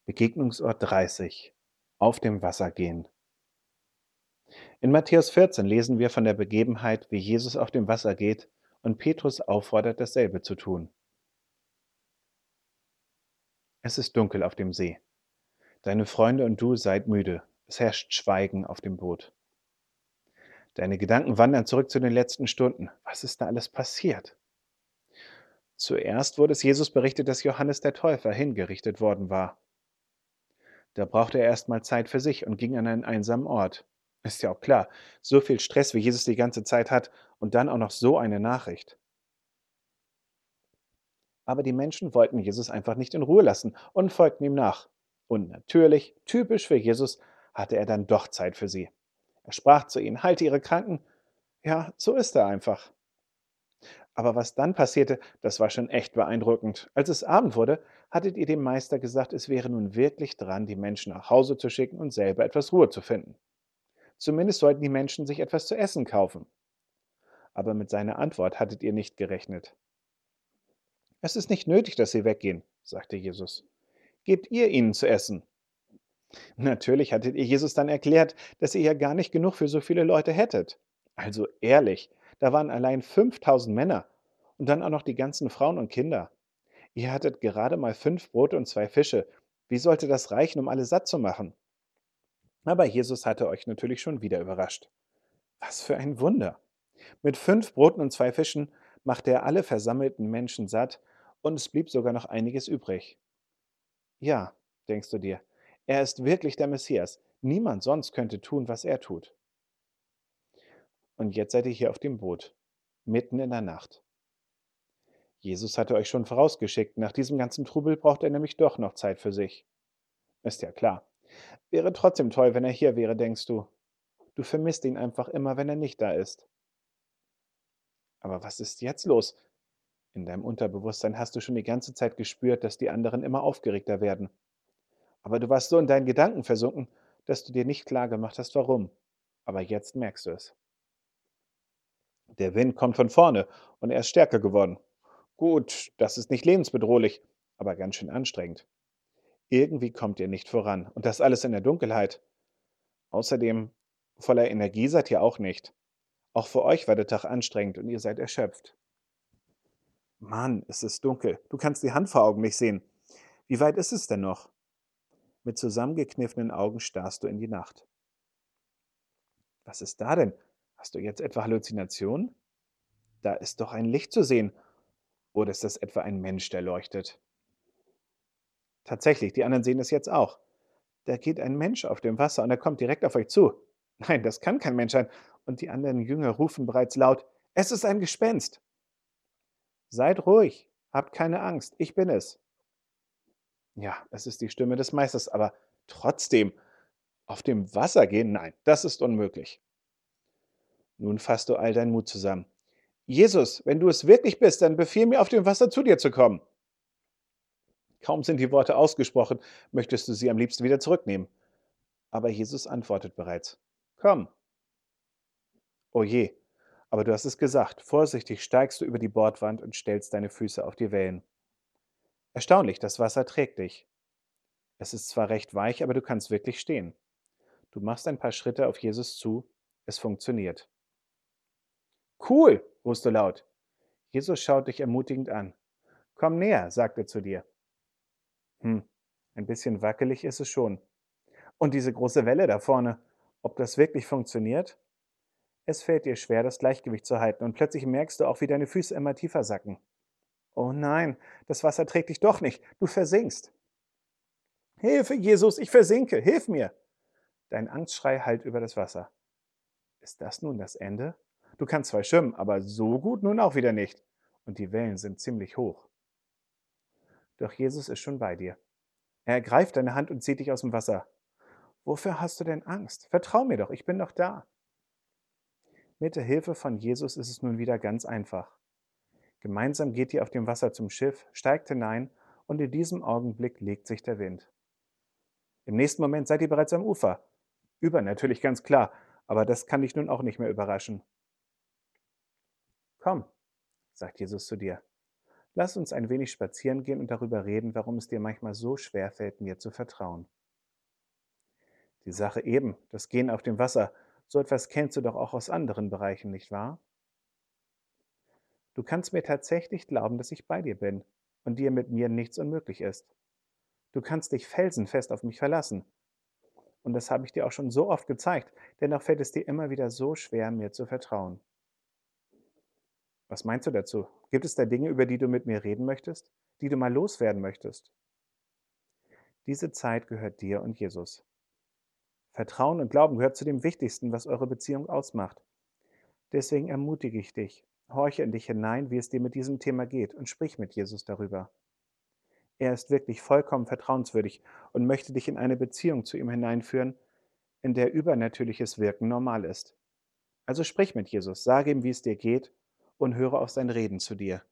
Begegnungsort 30. Auf dem Wasser gehen. In Matthäus 14 lesen wir von der Begebenheit, wie Jesus auf dem Wasser geht und Petrus auffordert, dasselbe zu tun. Es ist dunkel auf dem See. Deine Freunde und du seid müde. Es herrscht Schweigen auf dem Boot. Deine Gedanken wandern zurück zu den letzten Stunden. Was ist da alles passiert? Zuerst wurde es Jesus berichtet, dass Johannes der Täufer hingerichtet worden war. Da brauchte er erst mal Zeit für sich und ging an einen einsamen Ort. Ist ja auch klar, so viel Stress, wie Jesus die ganze Zeit hat und dann auch noch so eine Nachricht. Aber die Menschen wollten Jesus einfach nicht in Ruhe lassen und folgten ihm nach. Und natürlich, typisch für Jesus, hatte er dann doch Zeit für sie. Er sprach zu ihnen: Heilte ihre Kranken. Ja, so ist er einfach. Aber was dann passierte, das war schon echt beeindruckend. Als es Abend wurde, hattet ihr dem Meister gesagt, es wäre nun wirklich dran, die Menschen nach Hause zu schicken und selber etwas Ruhe zu finden. Zumindest sollten die Menschen sich etwas zu essen kaufen. Aber mit seiner Antwort hattet ihr nicht gerechnet. Es ist nicht nötig, dass sie weggehen, sagte Jesus. Gebt ihr ihnen zu essen. Natürlich hattet ihr Jesus dann erklärt, dass ihr ja gar nicht genug für so viele Leute hättet. Also ehrlich, da waren allein 5000 Männer und dann auch noch die ganzen Frauen und Kinder. Ihr hattet gerade mal 5 Brote und 2 Fische. Wie sollte das reichen, um alle satt zu machen? Aber Jesus hatte euch natürlich schon wieder überrascht. Was für ein Wunder! Mit 5 Broten und 2 Fischen machte er alle versammelten Menschen satt und es blieb sogar noch einiges übrig. Ja, denkst du dir, er ist wirklich der Messias. Niemand sonst könnte tun, was er tut. Und jetzt seid ihr hier auf dem Boot, mitten in der Nacht. Jesus hatte euch schon vorausgeschickt. Nach diesem ganzen Trubel braucht er nämlich doch noch Zeit für sich. Ist ja klar. Wäre trotzdem toll, wenn er hier wäre, denkst du. Du vermisst ihn einfach immer, wenn er nicht da ist. Aber was ist jetzt los? In deinem Unterbewusstsein hast du schon die ganze Zeit gespürt, dass die anderen immer aufgeregter werden. Aber du warst so in deinen Gedanken versunken, dass du dir nicht klar gemacht hast, warum. Aber jetzt merkst du es. Der Wind kommt von vorne und er ist stärker geworden. Gut, das ist nicht lebensbedrohlich, aber ganz schön anstrengend. Irgendwie kommt ihr nicht voran und das alles in der Dunkelheit. Außerdem, voller Energie seid ihr auch nicht. Auch für euch war der Tag anstrengend und ihr seid erschöpft. Mann, es ist dunkel. Du kannst die Hand vor Augen nicht sehen. Wie weit ist es denn noch? Mit zusammengekniffenen Augen starrst du in die Nacht. Was ist da denn? Hast du jetzt etwa Halluzinationen? Da ist doch ein Licht zu sehen. Oder ist das etwa ein Mensch, der leuchtet? Tatsächlich, die anderen sehen es jetzt auch. Da geht ein Mensch auf dem Wasser und er kommt direkt auf euch zu. Nein, das kann kein Mensch sein. Und die anderen Jünger rufen bereits laut: Es ist ein Gespenst. Seid ruhig, habt keine Angst, ich bin es. Ja, es ist die Stimme des Meisters, aber trotzdem, auf dem Wasser gehen? Nein, das ist unmöglich. Nun fasst du all deinen Mut zusammen. Jesus, wenn du es wirklich bist, dann befiehl mir, auf dem Wasser zu dir zu kommen. Kaum sind die Worte ausgesprochen, möchtest du sie am liebsten wieder zurücknehmen. Aber Jesus antwortet bereits. Komm. Oh je, aber du hast es gesagt. Vorsichtig steigst du über die Bordwand und stellst deine Füße auf die Wellen. Erstaunlich, das Wasser trägt dich. Es ist zwar recht weich, aber du kannst wirklich stehen. Du machst ein paar Schritte auf Jesus zu. Es funktioniert. Cool, rufst du laut. Jesus schaut dich ermutigend an. Komm näher, sagt er zu dir. Hm, ein bisschen wackelig ist es schon. Und diese große Welle da vorne, ob das wirklich funktioniert? Es fällt dir schwer, das Gleichgewicht zu halten und plötzlich merkst du auch, wie deine Füße immer tiefer sacken. Oh nein, das Wasser trägt dich doch nicht. Du versinkst. Hilfe, Jesus, ich versinke. Hilf mir. Dein Angstschrei hallt über das Wasser. Ist das nun das Ende? Du kannst zwar schwimmen, aber so gut nun auch wieder nicht. Und die Wellen sind ziemlich hoch. Doch Jesus ist schon bei dir. Er ergreift deine Hand und zieht dich aus dem Wasser. Wofür hast du denn Angst? Vertrau mir doch, ich bin doch da. Mit der Hilfe von Jesus ist es nun wieder ganz einfach. Gemeinsam geht ihr auf dem Wasser zum Schiff, steigt hinein und in diesem Augenblick legt sich der Wind. Im nächsten Moment seid ihr bereits am Ufer. Übernatürlich, ganz klar, aber das kann dich nun auch nicht mehr überraschen. Komm, sagt Jesus zu dir. Lass uns ein wenig spazieren gehen und darüber reden, warum es dir manchmal so schwer fällt, mir zu vertrauen. Die Sache eben, das Gehen auf dem Wasser, so etwas kennst du doch auch aus anderen Bereichen, nicht wahr? Du kannst mir tatsächlich glauben, dass ich bei dir bin und dir mit mir nichts unmöglich ist. Du kannst dich felsenfest auf mich verlassen. Und das habe ich dir auch schon so oft gezeigt. Dennoch fällt es dir immer wieder so schwer, mir zu vertrauen. Was meinst du dazu? Gibt es da Dinge, über die du mit mir reden möchtest? Die du mal loswerden möchtest? Diese Zeit gehört dir und Jesus. Vertrauen und Glauben gehört zu dem Wichtigsten, was eure Beziehung ausmacht. Deswegen ermutige ich dich. Horche in dich hinein, wie es dir mit diesem Thema geht und sprich mit Jesus darüber. Er ist wirklich vollkommen vertrauenswürdig und möchte dich in eine Beziehung zu ihm hineinführen, in der übernatürliches Wirken normal ist. Also sprich mit Jesus, sage ihm, wie es dir geht und höre auf sein Reden zu dir.